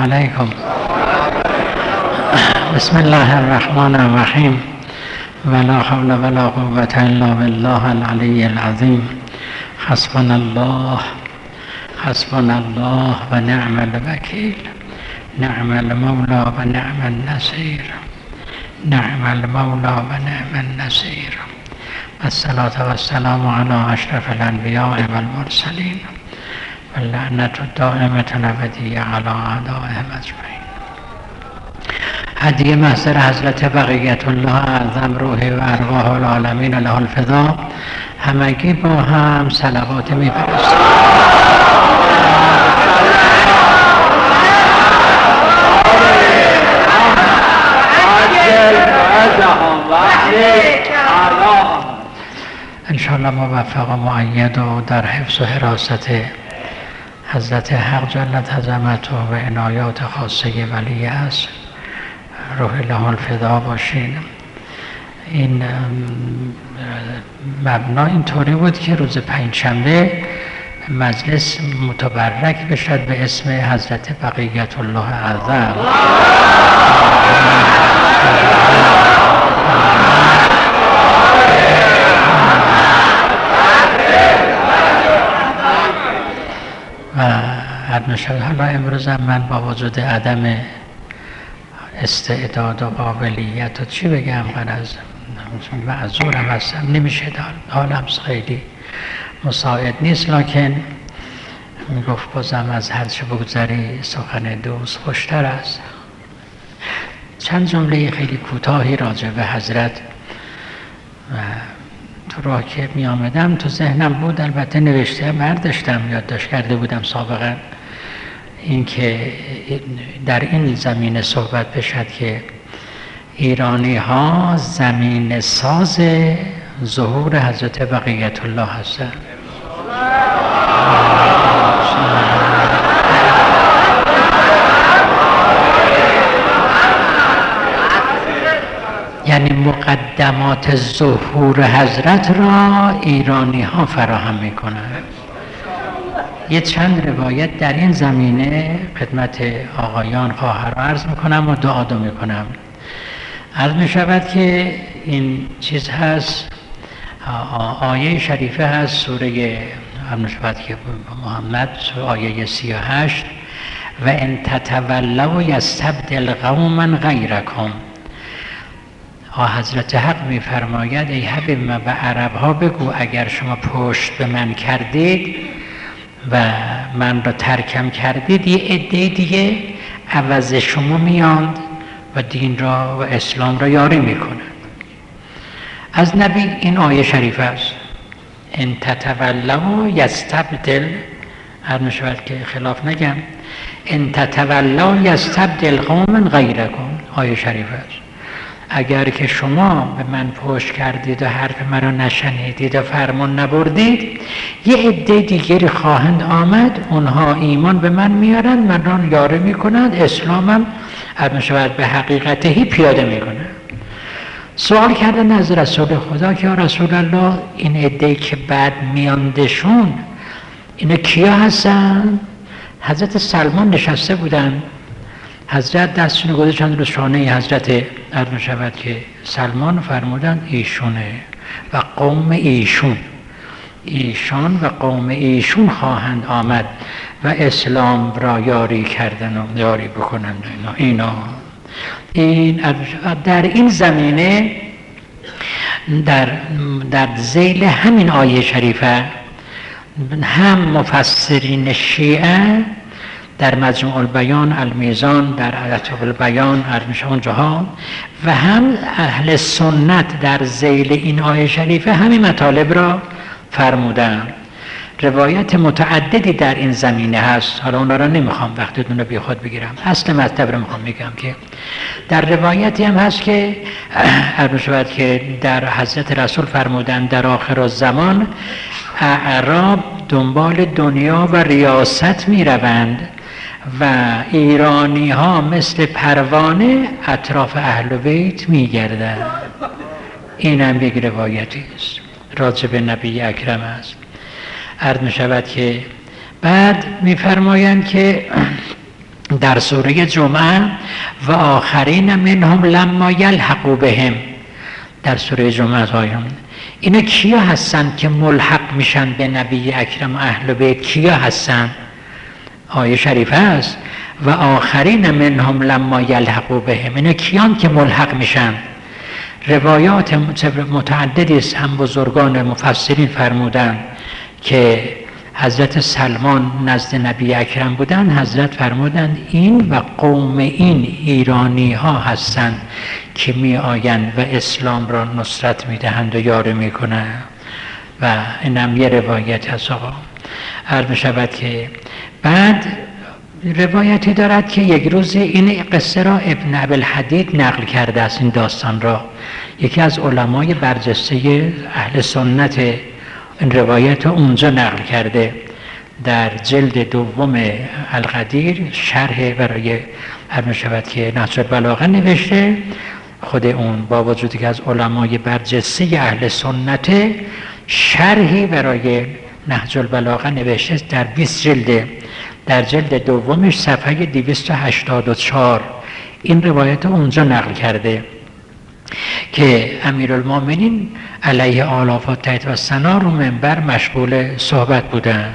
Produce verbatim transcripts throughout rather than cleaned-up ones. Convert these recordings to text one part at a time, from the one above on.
علیکم. بسم الله الرحمن الرحیم. ولا حول ولا قوة الا بالله العلی العظیم. حسبنا الله حسبنا الله و نعم الوکیل. نعم المولى و نعم النصير. نعم المولى و نعم النصير. الصلاة والسلام على اشرف الانبیاء والمرسلین و اللعنة الدائمة الابدیة على اعدائهم اجمعین. هدیه محضر حضرت بقیت الله اعظم روحی و ارواح العالمین له الفدا. همگی با هم صلوات می‌فرستیم. انشاءالله موفق و معید و در حفظ و حراست حضرت حق جلت عظمته و عنایات خاصه ولی است روح له الفدا باشین. این مبنا اینطوری بود که روز پنجشنبه مجلس متبرک بشد به اسم حضرت بقیت الله اعظم و عرض شد. حالا امروز هم من با وجود عدم استعداد و قابلیت و چی بگم غرض معذورم هستم، نمیشه حالم خیلی مساعد نیست، لکن میگفت بازم از هر چه بگذری سخن دوست خوشتر است. چند جمله خیلی کوتاهی راجع به حضرت و تو راه که می آمدم تو ذهنم بود، البته نوشته برداشتم یادداشت کرده بودم سابقا، اینکه در این زمینه صحبت بشد که ایرانی ها زمین ساز ظهور حضرت بقیت الله هستند. یعنی مقدمات ظهور حضرت را ایرانی ها فراهم می کنند. یه چند روایت در این زمینه خدمت آقایان خواهرها عرض می کنم و دعا دو می کنم. عرض می شود که این چیز هست، آیه شریفه هست سوره عرض شود که محمد آیه سی و هشت و ان تتولوا یستبدل قوما غیرکم. حضرت حق می فرماید ای حبیب من به عرب ها بگو اگر شما پشت به من کردید و من را ترکم کردید یه عده دیگه عوض شما میاند و دین را و اسلام را یاری میکنند. از نبی این آیه شریف است. ان تتولوا یستبدل، هر میشود که خلاف نگم، ان تتولوا یستبدل قوما غیرکم. آیه شریف است. اگر که شما به من پشت کردید و حرف مرا نشنیدید و فرمان نبردید یه عده دیگری خواهند آمد، اونها ایمان به من میارند، من را یاره میکنند، اسلامم شاید به حقیقتهی پیاده میکنند. سوال کردن از رسول خدا که یا رسول الله این عده که بعد میاندشون اینا کیا هستن؟ حضرت سلمان نشسته بودن، حضرت دستشون گذاشتن رو شانه حضرت عرض شود که سلمان فرمودن ایشونه و قوم ایشون، ایشان و قوم ایشون خواهند آمد و اسلام را یاری کردن و یاری بکنند. اینا این در این زمینه در در ذیل همین آیه شریفه هم مفسرین شیعه در مجموع البیان المیزان در عطف البیان ارمشه اونجاها و هم اهل سنت در ذیل این آیه شریفه همین مطالب را فرمودن. روایت متعددی در این زمینه هست، حالا اونا را نمیخوام وقتتون رو بی خود بگیرم، اصل مطلب رو میخوام بگم که در روایتی هم هست که ارمشه شود که در حضرت رسول فرمودن در آخر الزمان اعراب دنبال دنیا و ریاست میروند و ایرانی ها مثل پروانه اطراف اهل بیت میگردند. این هم یک روایتی است راجع به نبی اکرم است. عرض می شود که بعد میفرمایند که در سوره جمعه و آخرین منهم لما یلحقوا بهم، در سوره جمعه آیه اینا کیا هستن که ملحق میشن به نبی اکرم و اهل بیت؟ کیا هستن؟ آیه شریفه است و آخرین منهم لما یلحقوا بهم، اینا کیان که ملحق میشن؟ روایات متعددی است، هم بزرگان مفسرین فرمودن که حضرت سلمان نزد نبی اکرم بودن، حضرت فرمودند این و قوم این ایرانی ها هستند که می آیند و اسلام را نصرت می دهند و یاری می کنند. و اینم یه روایت هست. آقا عرض می شود که بعد روایتی دارد که یک روز این قصه را ابن ابوالحدید نقل کرده است، این داستان را یکی از علمای برجسته اهل سنت این روایت اونجا نقل کرده، در جلد دوم القدیر شرح برای هر شود که نهج البلاغه نوشته. خود اون با وجودی که از علمای برجسته اهل سنت شرحی برای نهج البلاغه نوشته در بیست جلد، در جلد دومش صفحه دویست و هشتاد و چهار این روایت اونجا نقل کرده که امیرالمومنین علیه آلاف و تایید و ثنا رو منبر مشغول صحبت بودن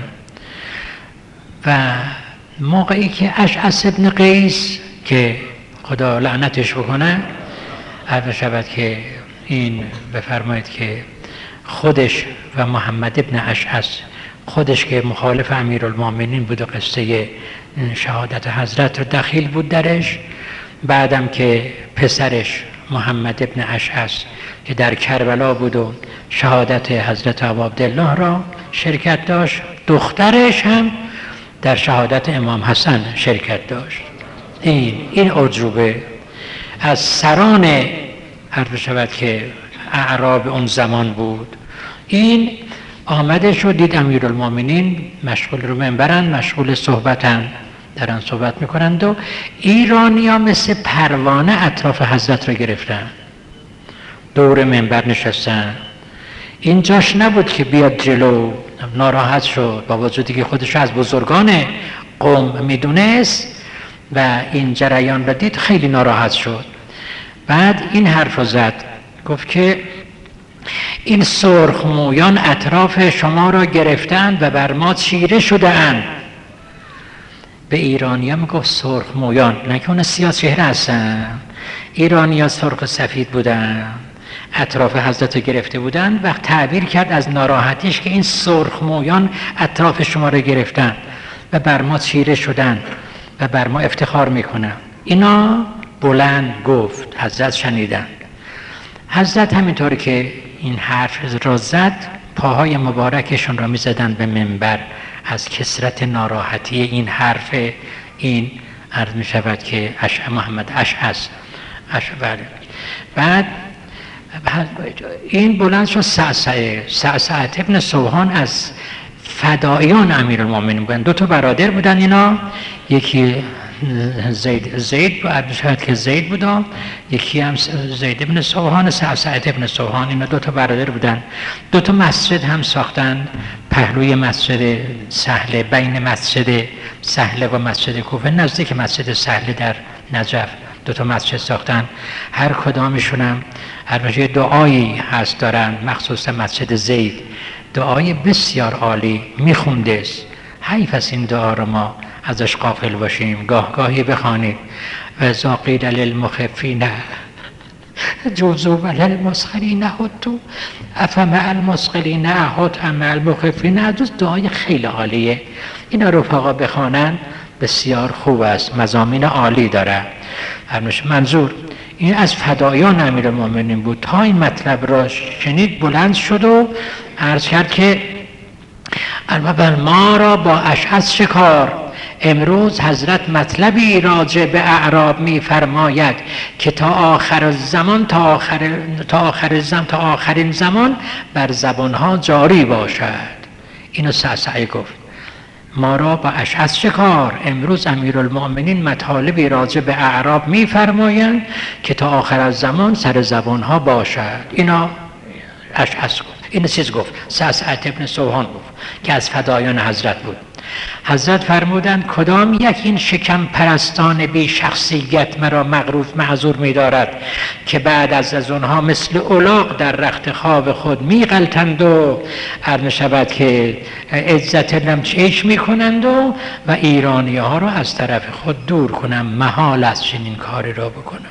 و موقعی که اشعث ابن قیس که خدا لعنتش بکنه عرض شود که این بفرمایید که خودش و محمد ابن اشعث خودش که مخالف امیرالمومنین بود و قصه شهادت حضرت رو دخیل بود درش، بعدم که پسرش محمد ابن اشعث که در کربلا بود و شهادت حضرت ابا عبدالله را شرکت داشت، دخترش هم در شهادت امام حسن شرکت داشت. این این عجوبه از سران عرض شود که اعراب اون زمان بود. این آمده شد دید امیرالمومنین مشغول رو منبرن، مشغول صحبتن، دارن صحبت میکنند و ایرانی ها مثل پروانه اطراف حضرت رو گرفتن، دور منبر نشستن. این جاش نبود که بیاد جلو، ناراحت شد با وجودی که خودش از بزرگان قوم میدونست و این جریان را دید خیلی ناراحت شد. بعد این حرف رو زد، گفت که این سرخ مویان اطراف شما را گرفتند و بر ما چیره شده اند. به ایرانی ها میگفت سرخ مویان، نه که اون سیاه چهره هستن، ایرانی ها سرخ سفید بودن، اطراف حضرت رو گرفته بودن و تعبیر کرد از ناراحتیش که این سرخ مویان اطراف شما را گرفتن و بر ما چیره شدن و بر ما افتخار میکنن. اینا بلند گفت، حضرت شنیدن. حضرت همینطور که این حرف را زد پاهای مبارکشون را میزدن به منبر از کثرت ناراحتی این حرف. این عرض می شود که اش محمد اشعث اشعث بعد این بلند شد سعسعه سعسعه ابن سوهان از فدایان امیرالمومنین بودن، دو تا برادر بودن اینا، یکی زید زید بود شاید که زید بود، یکی هم زید ابن سوهان، سعسعه ابن سوهان، اینا دو تا برادر بودن. دو تا مسجد هم ساختن پهلوی مسجد سهله، بین مسجد سهله و مسجد کوفه، نزدیک مسجد سهله در نجف دو تا مسجد ساختن. هر کدامشون هم هر یه دعایی هست دارن، مخصوصا مسجد زید دعای بسیار عالی میخونده. حیف است این دعا رو ما ازش غافل باشیم، گاه گاهی بخوانید. و زاقید للمخفین جوزو و للمسخرین هدو افمع المسخرین احد ام المخفین عدوز. دعای خیلی عالیه، اینا رفقا بخوانن بسیار خوب است، مضامین عالی داره. منظور این از فدایان امیرالمومنین بود. تا این مطلب را شنید بلند شد و عرض کرد که البته ما را با اشعث شکار. امروز حضرت مطلبی راجع به اعراب می فرماید که تا آخر زمان تا آخر تا آخر زمان تا آخرین زمان بر زبانها جاری باشد. اینو سعسعه گفت، ما را با اشعث شکار. امروز امیرالمومنین مطالبی راجع به اعراب می فرمایند که تا آخر از زمان سر زبانها باشد. اینا اشعث گفت، این چیز گفت سعسعه ابن سوهان گفت که از فدایان حضرت بود. حضرت فرمودند کدام یک این شکم پرستان بی شخصیت مرا مغروف معذور می دارد که بعد از از اونها مثل الاغ در رخت خواب خود می غلطند و عرض شود که عزت نمچش می کنند و و ایرانی ها را از طرف خود دور کنم. محال است چنین کاری را بکنم.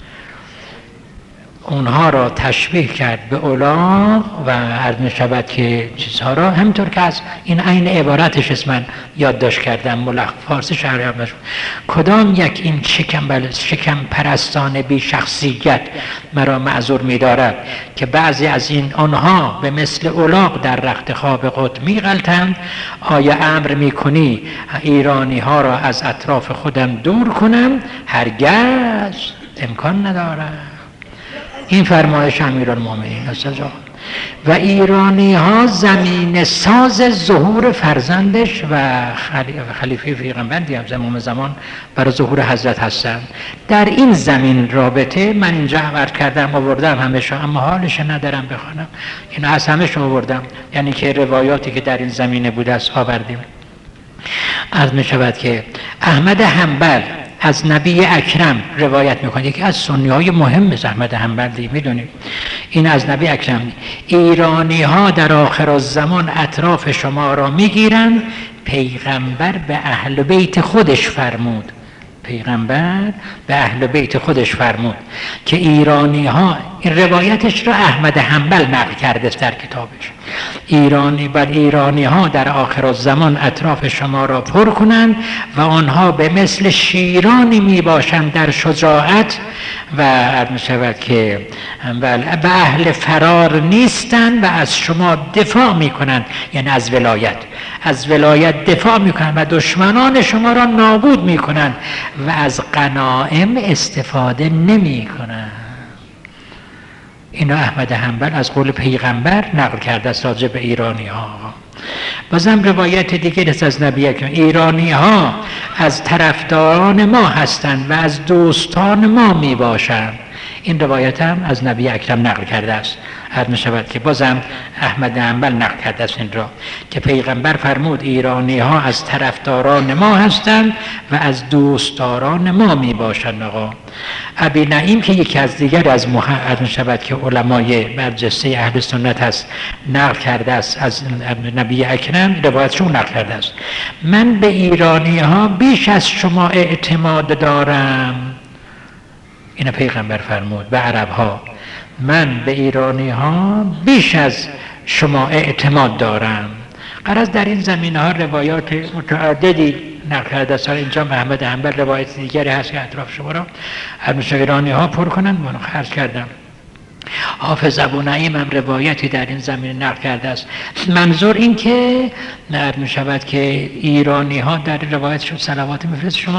اونها را تشبیه کرد به الاغ و عرض می شود که چیزها را همطور که از این عین عبارتش است من یادداشت کردم ملخ فارسی شهر کدام یک این شکم, بل... شکم پرستان بی شخصیت مرا معذور می دارد که بعضی از این آنها به مثل الاغ در رخت خواب خود می غلطند. آیا امر می کنی ایرانی ها را از اطراف خودم دور کنم؟ هرگز امکان ندارد. این فرمایش امیرالمومنین است. و ایرانی ها زمین ساز ظهور فرزندش و خلیفه پیغمبر دیگه زمان زمان برای ظهور حضرت هستند. در این زمین رابطه من اینجا عبر کردم آوردم همشو، اما حالش ندارم بخوانم. این از همش آوردم، یعنی که روایاتی که در این زمینه بوده است آوردیم. عرض می شود که احمد حنبل از نبی اکرم روایت میکنه، یکی از سنی های مهم است احمد حنبل دیگه میدونید. این از نبی اکرم ایرانی ها در آخر الزمان اطراف شما را میگیرند. پیغمبر به اهل بیت خودش فرمود پیغمبر به اهل بیت خودش فرمود که ایرانی ها، این روایتش را احمد حنبل نقل کرده در کتابش، ایرانی بر ایرانی ها در آخر الزمان اطراف شما را پر کنند و آنها به مثل شیرانی می باشند در شجاعت و عرض شود که به اهل فرار نیستند و از شما دفاع می کنند، یعنی از ولایت از ولایت دفاع می کنند و دشمنان شما را نابود می کنند و از غنایم استفاده نمی کنند. اینا احمد حنبل از قول پیغمبر نقل کرده است راجع به ایرانی ها. بازم روایت دیگه است از نبی اکرم، ایرانی ها از طرفداران ما هستند و از دوستان ما می باشند. این روایت هم از نبی اکرم نقل کرده است. حد می شود که بازم احمد حنبل نقل کرده است این را که پیغمبر فرمود ایرانی ها از طرفداران ما هستند و از دوستداران ما می باشند. آقا ابی نعیم که یکی از دیگر از محمد می شود که علمای برجسته اهل سنت هست نقل کرده است از نبی اکرم، روایتشون نقل کرده است من به ایرانی ها بیش از شما اعتماد دارم. این پیغمبر فرمود به عرب ها من به ایرانی ها بیش از شما اعتماد دارم. غرض در این زمینه ها روایات متعددی نقل کرده است. اینجا محمد حنبل روایت دیگری هست که اطراف شما را همیشه ایرانی ها پر کنند. منو خرج کردم. حافظ ابو نعیم هم روایتی در این زمینه نقل کرده است. منظور این که نقل می شود که ایرانی ها در روایت شد صلوات میفرست شما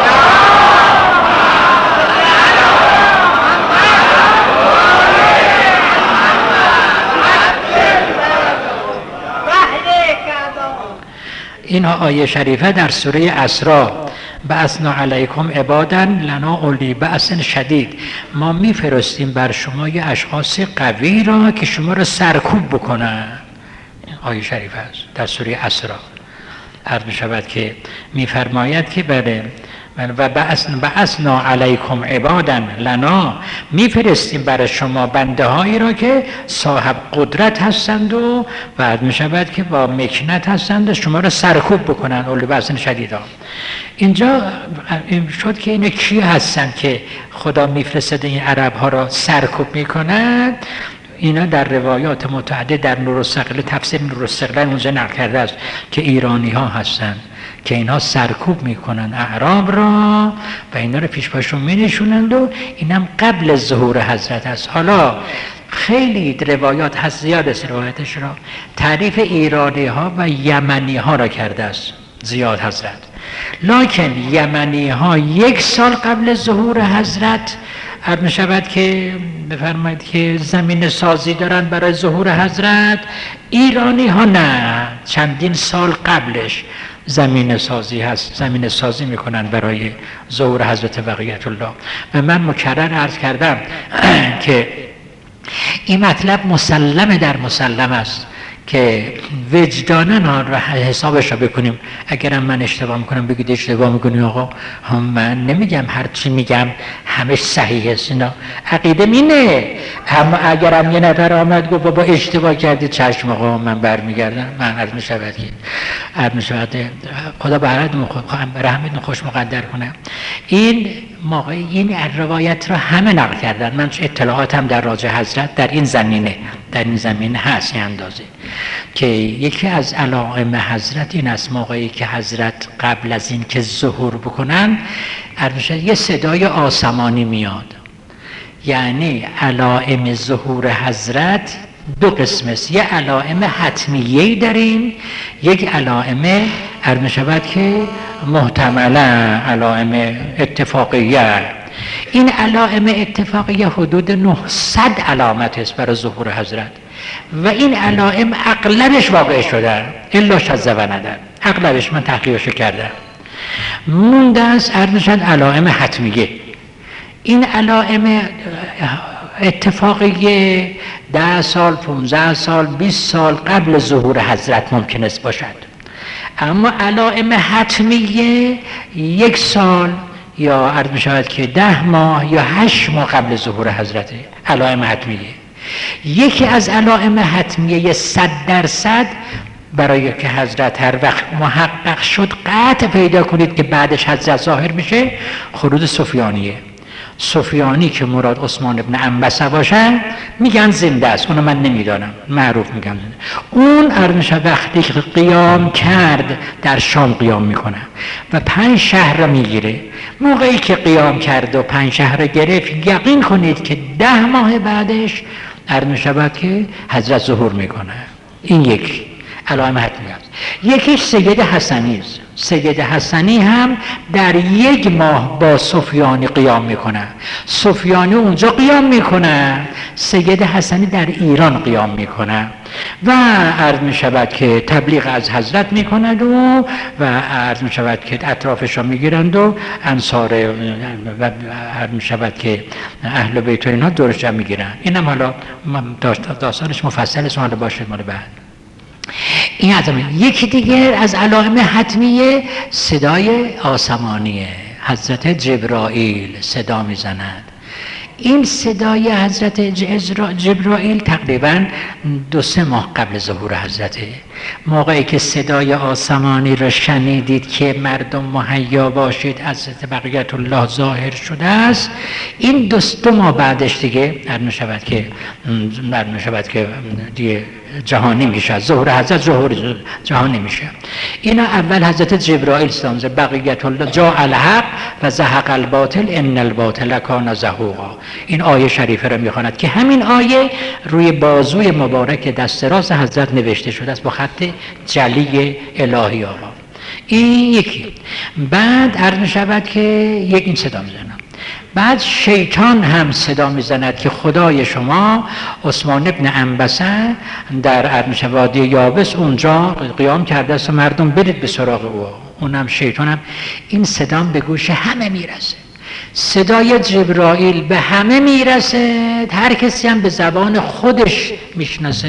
این آیه شریفه در سوره اسراء بعثنا علیکم عبادا لنا اولی بأس شدید، ما میفرستیم بر شما یه اشخاص قوی را که شما را سرکوب بکنن. آیه شریفه است در سوره اسراء. عرض می شود که میفرماید که بله و بعثنا علیکم عبادا لنا، میفرستیم برای شما بنده هایی را که صاحب قدرت هستند و بعد می شود که با مکنت هستند شما را سرکوب بکنن. اولی بأس شدیدا. اینجا شد که این کی هستند که خدا میفرستد این عرب ها را سرکوب میکنند؟ اینا در روایات متعدد در نور الثقل تفسیر نور الثقل اونجا نقل کرده است که ایرانی ها هستند که اینها سرکوب میکنن اعراب را و اینا رو پیش پاشون مینشونند و اینم قبل ظهور حضرت است. حالا خیلی روایات هست، زیاد است روایتش را تعریف ایرانی ها و یمنی ها را کرده است زیاد حضرت، لکن یمنی ها یک سال قبل ظهور حضرت عرض می شود که بفرمایید که زمین سازی دارن برای ظهور حضرت، ایرانی ها نه، چندین سال قبلش زمین سازی هست، زمین سازی میکنن برای ظهور حضرت بقیت الله. و من مکرر عرض کردم که این مطلب مسلم در مسلم است که وجداناً را حسابش را بکنیم. اگرم من اشتباه میکنم بگید اشتباه میکنی آقا، هم من نمیگم هر چی میگم همش صحیح است. اینا عقیده مینه. هم اگرم یه نفر آمد گفت بابا اشتباه کردی، چشم آقا من برمیگردم، من عرض میشود که عرض میشود خدا به رحمتون خوش مقدر کنه. این موقع این روایت را همه نقل کردن. من اطلاعاتم در راجع حضرت در این زمینه در این زمینه هست این اندازه که یکی از علائم حضرت این است موقعی که حضرت قبل از این که ظهور بکنن یه صدای آسمانی میاد. یعنی علائم ظهور حضرت دو قسم است. یه علائم حتمیه‌ای داریم، یک علائم عرض می‌شود که محتملا علائم اتفاقیه. این علائم اتفاقیه حدود نهصد علامت است برای ظهور حضرت و این علائم اغلبش واقع شده، الا شذ و ندر، اغلبش من تحقیقش کردم. مونده است عرض می‌شود علائم حتمیه. این علائم اتفاقیه ده سال، پونزده سال، بیست سال قبل ظهور حضرت ممکن است باشد. اما علائم حتمیه یک سال یا عرض می شود که ده ماه یا هشت ماه قبل ظهور حضرت. علائم حتمیه یکی از علائم حتمیه صد درصد برای که حضرت هر وقت محقق شد قطع پیدا کنید که بعدش حضرت ظاهر میشه، خروج سفیانیه. سفیانی که مراد عثمان ابن عنبسه باشه میگن زنده است، اونو من نمیدانم، معروف میگن زنده. اون ارمشه وقتی که قیام کرد در شام قیام میکنه و پنج شهر را میگیره. موقعی که قیام کرد و پنج شهر را گرفت یقین کنید که ده ماه بعدش ارمشه بعد که حضرت ظهور میکنه. این یک علائم حتمی است. یکیش سید حسنی است. سید حسنی هم در یک ماه با سفیانی قیام میکنه. سفیانی اونجا قیام میکنه، سید حسنی در ایران قیام میکنه و عرض میشود که تبلیغ از حضرت میکند و و عرض میشود که اطرافش را میگیرند و انصار و عرض میشود که اهل بیت و اینها دورش جمع میگیرن. اینم حالا داستانش مفصل است، حالا باشه مال بعد. این عظمه. یکی دیگر از علائم حتمیه صدای آسمانیه. حضرت جبرائیل صدا میزند. این صدای حضرت جبرائیل تقریبا دو سه ماه قبل ظهور حضرته. موقعی که صدای آسمانی را شنیدید که مردم مهیا باشید حضرت بقیت الله ظاهر شده است، این دو, دو ماه بعدش دیگه می شود که می شود که دیگه جهانی میشه. ظهور حضرت ظهور جهانی میشه. اینا اول حضرت جبرائیل سلام بقیت الله جاء الحق و زهق الباطل ان الباطل کان زهوقا. این آیه شریفه را میخواند که همین آیه روی بازوی مبارک دست راست حضرت نوشته شده است با خط جلی الهی آقا. این یکی. بعد عرض میشود که یک این صدا میزنم. بعد شیطان هم صدا میزند که خدای شما عثمان ابن عنبسه در عرض وادی یابس اونجا قیام کرده است و مردم برید به سراغ او. اونم شیطان هم این صدا به گوش همه میرسه. صدای جبرائیل به همه میرسه، هر کسی هم به زبان خودش میشناسه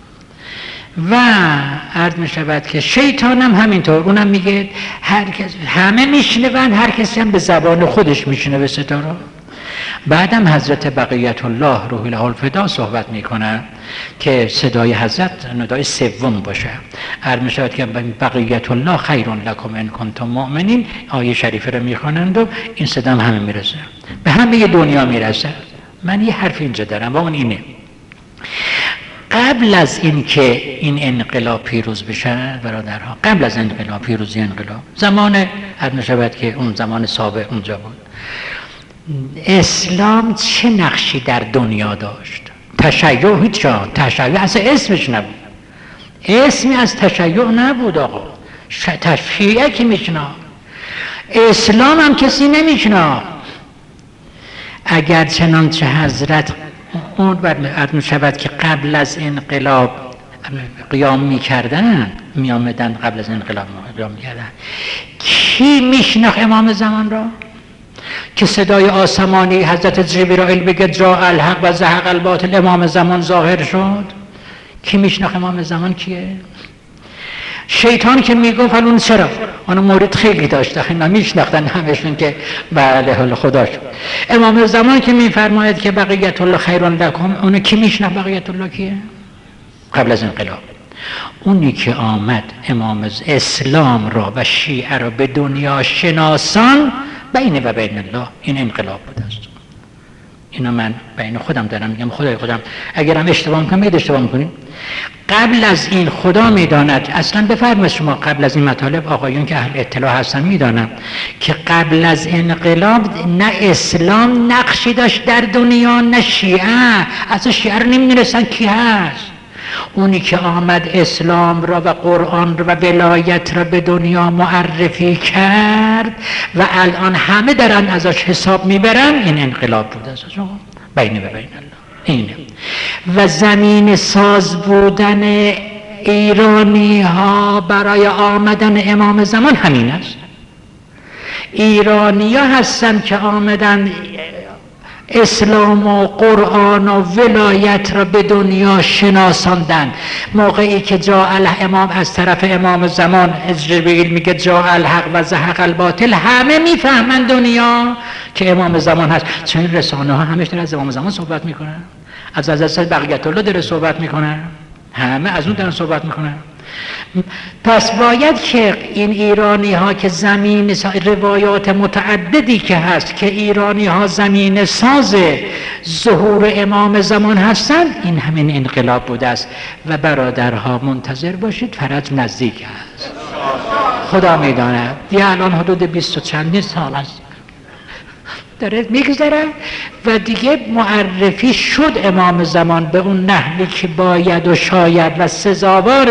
و عرض می شود که شیطان هم همینطور، اونم میگه هر کس همه میشنون، هر کسی هم به زبان خودش میشنوه صدا رو. بعدم حضرت بقیت الله روح له الفدا صحبت میکنه که صدای حضرت ندای سوم باشه. عرض می شود که بقیت الله خیر لکم ان کنتم مؤمنین آیه شریفه رو میخوانند و این صدا هم همه میرسه، به همه دنیا میرسه. من یه حرف اینجا دارم و اون اینه: قبل از این که این انقلاب پیروز بشه برادرها، قبل از انقلاب پیروزی انقلاب، زمان عرض می شود که اون زمان سابق اونجا بود، اسلام چه نقشی در دنیا داشت؟ تشیع هیچ جا، تشیع اصلا اسمش نبود، اسمی از تشیع نبود آقا. تشیع که میشنا، اسلام هم کسی نمیشنا. اگر چنانچه حضرت اون عرض می شود که قبل از انقلاب قیام می کردن، می آمدن قبل از انقلاب قیام می کردن، کی میشناخت امام زمان را؟ که صدای آسمانی حضرت جبرائیل بگه جاء الحق و زهق الباطل امام زمان ظاهر شد؟ کی میشناخت امام زمان کیه؟ شیطان که میگفت اون چرا؟ اون مورد خیلی داشته، اینا میشناختن همشون که بله حال خدا شد. امام زمان که میفرماید که بقیت الله خیر لکم، اون کی میشناخت بقیت الله کیه؟ قبل از انقلاب اونی که آمد امام اسلام را و شیعه را به دنیا شناسان بین و بین الله، این انقلاب بوده است. اینو من بین خودم دارم میگم، خدای خودم اگرم اشتباه میکنم بگید اشتباه میکنیم. قبل از این خدا میداند، اصلا بفرمایید شما قبل از این مطالب آقایون که اهل اطلاع هستن میدانن که قبل از انقلاب نه اسلام نقشی داشت در دنیا نه شیعه، اصلا شیعه رو نمیدونستن کی هست. اونی که آمد اسلام را و قرآن را و ولایت را به دنیا معرفی کرد و الان همه دارن ازش حساب میبرن، این انقلاب بود از آقا بین و بین الله. اینه و زمین ساز بودن ایرانی ها برای آمدن امام زمان همین است. ایرانی ها هستن که آمدن اسلام و قرآن و ولایت را به دنیا شناساندن. موقعی که جاء الامام از طرف امام زمان، از جبریل میگه جاء الحق و زهق الباطل، همه میفهمن دنیا که امام زمان هست. چون رسانه ها همش داره از امام زمان صحبت میکنن، از از بقیت الله داره صحبت میکنن، همه از اون دارن صحبت میکنن. پس باید که این ایرانی ها که زمین روایات متعددی که هست که ایرانی ها زمین ساز ظهور امام زمان هستند، این همین انقلاب بوده است. و برادرها منتظر باشید، فرج نزدیک است. خدا میداند دیگه الان حدود بیست و چندین سال است داره میگذره و دیگه معرفی شد امام زمان به اون نحوی که باید و شاید و سزاوار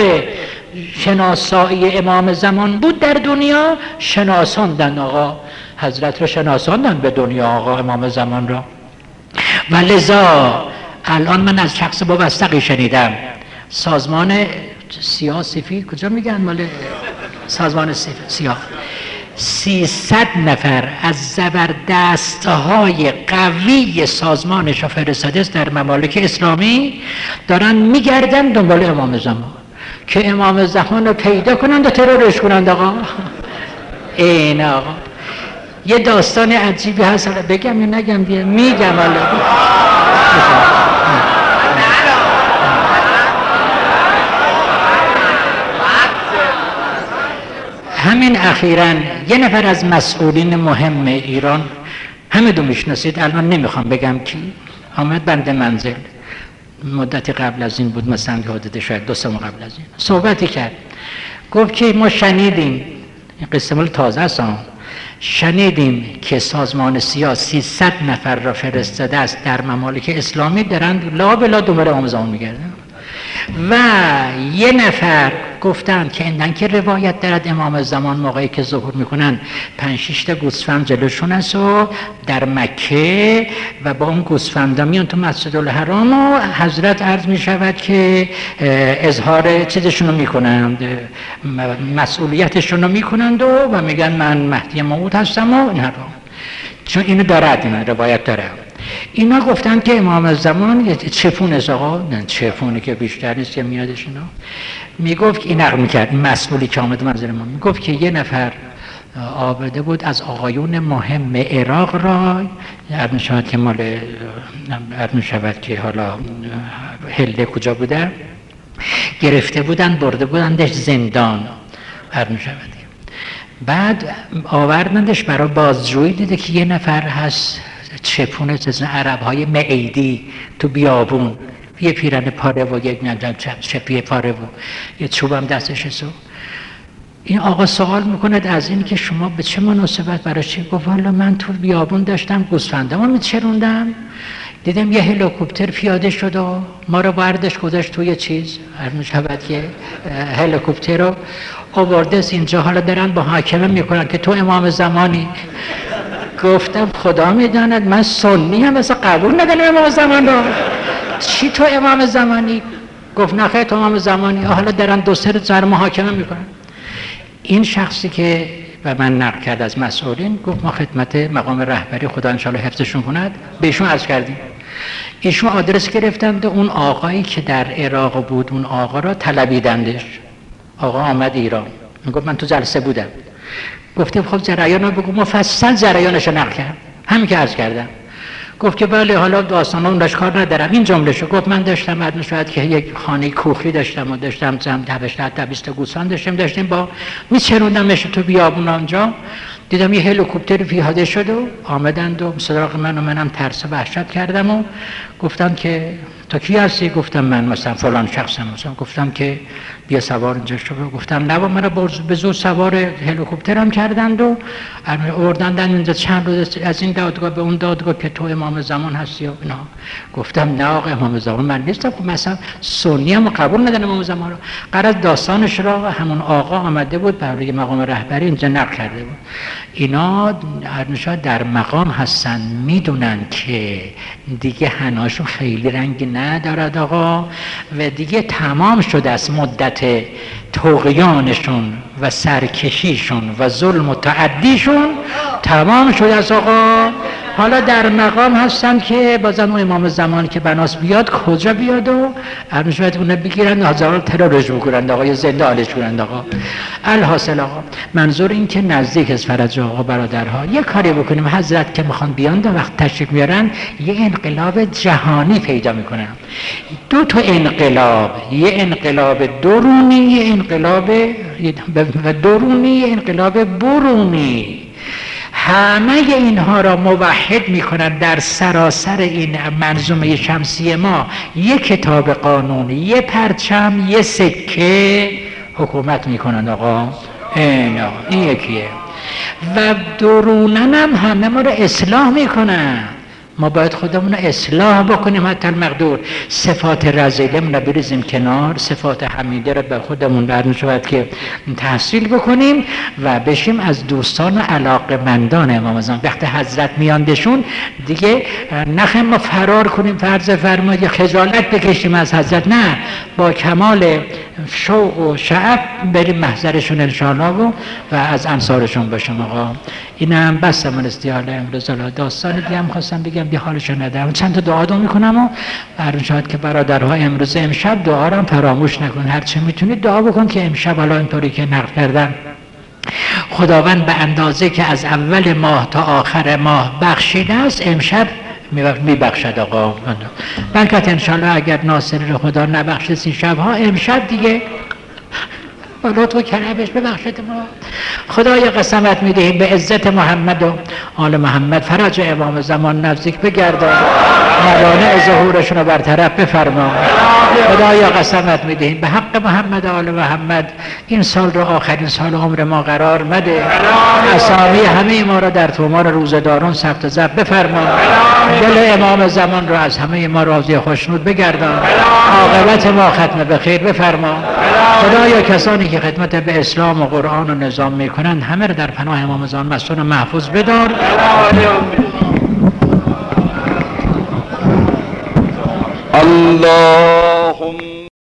شناسایی امام زمان بود در دنیا. شناساندن آقا حضرت رو، شناساندن به دنیا آقا امام زمان را. و لذا الان من از شخص وابسته‌ای شنیدم سازمان سیاه سفید، کجا میگن مال سازمان سیاه، سیصد نفر از زبردستهای قوی سازمانش فرستاده است در ممالک اسلامی، دارن میگردن دنبال امام زمان که امام زمان رو پیدا کنند و ترورش کنند. آقا این آقا یه داستان عجیبی هست، بگم یا نگم؟ دیگه میگم. حالا همین اخیراً یه نفر از مسئولین مهم ایران، همه دو میشناسید، الان نمیخوام بگم کی، آمد بند منزل مدتی قبل از این بود، مثلا حدود شاید دو سه ماه قبل از این صحبتی کرد. گفت که ما شنیدیم، این قصه مال تازه است، شنیدیم که سازمان سیاه سیصد نفر را فرستاده است در ممالک اسلامی، دارن لا بلا دنبال امام زمان میگردن. و یه نفر گفتن که ایندن که روایت دارد امام زمان موقعی که ظهور میکنن پنج شش تا گوسفند جلوشون است و در مکه و با اون گوسفندا میان تو مسجد الحرام و حضرت عرض میشود که اظهار چیزشون رو میکنند، مسئولیتشون رو میکنند و, و میگن من مهدی موعود هستم و این حرام. چون اینو دارد، این روایت داره. اینا گفتن که امام زمان چفون است آقا، نه چفونی که بیشتر نیست که میادش. اینا میگفت این نقل میکرد، این مسئولی که آمد منزل ما، میگفت که یه نفر آورده بود از آقایون مهم عراق را، عرض میشود که مال عرض میشود که حالا هله کجا بوده، گرفته بودن برده بودندش زندان، عرض میشود. بعد آوردندش برای بازجویی، دیده که یه نفر هست چپونه از عرب های معیدی تو بیابون، یه پیرن پاره و یک ندم چپیه پاره و یه چوبم دستش است. این آقا سوال میکند از این که شما به چه مناسبت برای چی؟ گفت والا من تو بیابون داشتم گوسفندامو میچروندم، دیدم یه هلیکوپتر پیاده شد و ما رو بردش گذاشت توی چیز، هر میشود که هلیکوپتر رو آورده اینجا، حالا دارن با حاکمه میکنن که تو امام زمانی. گفتم خدا میداند من سنی هم مثلا قبول ندارم امام زمان رو، چی تو امام زمانی؟ گفت نخیر تو امام زمانی. حالا دارن دو سه روز محاکمه میکنن. این شخصی که و من نقل کرد از مسئولین گفت ما خدمت مقام رهبری خدا انشاءالله حفظشون کند بهشون عرض کردیم ایشون آدرس گرفتند و اون آقایی که در عراق بود اون آقا را طلبیدندش. آقا آمد ایران، میگفت من تو جلسه بودم. گفتم خب جریان رو بگو. مفصل جریانش رو نقل کرد، همین که عرض کردم. گفت که بله حالا داستان اون داشت کار ندارم. این جمله شو گفت من داشتم بعد شاید که یک خانه کوخی داشتم و داشتم زم دویست بیست گوسفند داشتیم داشتیم با میچروندمش تو بیابون آنجا، دیدم یه هلیکوپتر پیاده شد و آمدند و سراغ من و منم ترس و وحشت کردم و گفتم که تا کی هستی؟ گفتم من مثلا فلان شخصم. مثلا گفتم که بیا سوار اینجا شو. گفتم نه با من به زور سوار هلیکوپترم کردند و آوردند اینجا چند روز از این دادگاه به اون دادگاه که تو امام زمان هستی و اینا. گفتم نه آقا امام زمان من نیستم. مثلا سنی هم قبول ندارم امام زمان رو. قرار داستانش را همون آقا آمده بود برای مقام رهبری اینجا نقل کرده بود. اینا هرنشاد در مقام هستن، میدونن که دیگه حناشون خیلی رنگی ندارد آقا و دیگه تمام شده است مدت طغیانشون و سرکشیشون و ظلم و تعدیشون تمام شده است آقا. حالا در مقام هستن که بازم امام زمان که بناس بیاد کجا بیاد و هرنشاد اونه بگیرن و هزاران ترورش بکنند آقا یا زنده آلش کنند آقا. الحاصل آقا منظور این که نزدیک از فرج آقا برادرها یه کاری بکنیم حضرت که میخوان بیان و وقت تشریف میارن یه انقلاب جهانی پیدا میکنن. دو تا انقلاب، یه انقلاب درونی یه انقلاب درونی یه انقلاب برونی. همه اینها را موحد میکنن در سراسر این منظومه شمسی ما. یه کتاب قانونی، یه پرچم، یه سکه حکومت میکنن آقا. این آقا این یکیه. و درونن هم همه ما را اصلاح میکنن. ما باید خودمون رو اصلاح بکنیم حتی المقدور. صفات رذیلمون رو بریزیم کنار، صفات حمیده رو به خودمون در شود که تحصیل بکنیم و بشیم از دوستان و علاقمندان امام زمان. وقتی حضرت میاندشون دیگه نخیم ما فرار کنیم فرض فرمایید یا خجالت بکشیم از حضرت، نه، با کمال شوق و شعف بریم محضرشون انشاءالله و, و از انصارشون باشم آقا. اینم بس من استیال امروز. داستان دیگه هم خواستم بگم بی حالشون ندارم. چند تا دعا دو میکنم و برای شاید که برادرها امروز امشب دعا رو هم فراموش نکن. هرچی میتونید دعا بکن که امشب حالا اینطوری که نقل کردن خداوند به اندازه که از اول ماه تا آخر ماه بخشیده است امشب میبخشد آقا. بلکه انشاءالله اگر ناصر خدا نبخشد این شبها امشب دیگه با لطف و کرمش ببخشد ما. خدای قسمت میدهیم به عزت محمد و آل محمد فرج امام زمان نزدیک بگردان، موانع ظهورشون رو برطرف بفرما. خدای قسمت میدهیم به حق محمد و آل محمد این سال رو آخرین سال عمر ما قرار مده. اسامی همه ما را در تومار روزداران ثبت ضبط بفرما. دل امام زمان رو از همه ما راضی خوشنود بگردان. عاقبت ما ختم به خیر بفرما. خدایا کسانی که خدمت به اسلام و قرآن و نظام میکنند همه را در پناه امام زمان مسئول و محفوظ بدار. الله